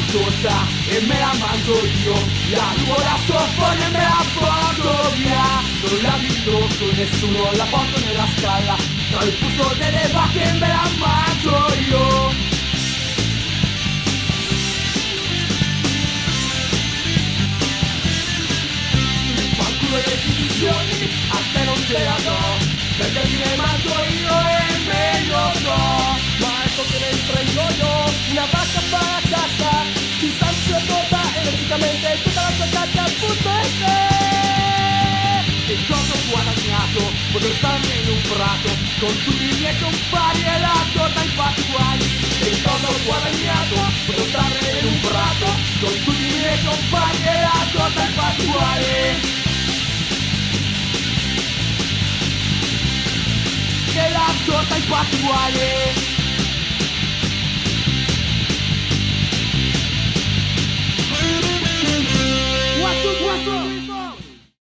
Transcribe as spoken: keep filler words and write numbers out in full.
torta e me la mangio io. La rubo la soffone e me la porto via. Non la dico con nessuno, la porto nella scala. Tra il puzzo delle vacche me la mangio io. Le divisioni a te non te la do, perché ti ne mangio io e meglio so. Ma ecco che ne prendo io, una vacca fa la cacca, ti sanzi la torta e logicamente tutta la sua cacca butta in te. Che cosa ho guadagnato, potrò starne in un prato, con tutti i miei compari e la torta in fatti guai. Che cosa ho guadagnato, potrò starne in un prato, con tutti i miei compari e la torta in fatti guai. Che la torta in fatti uguali.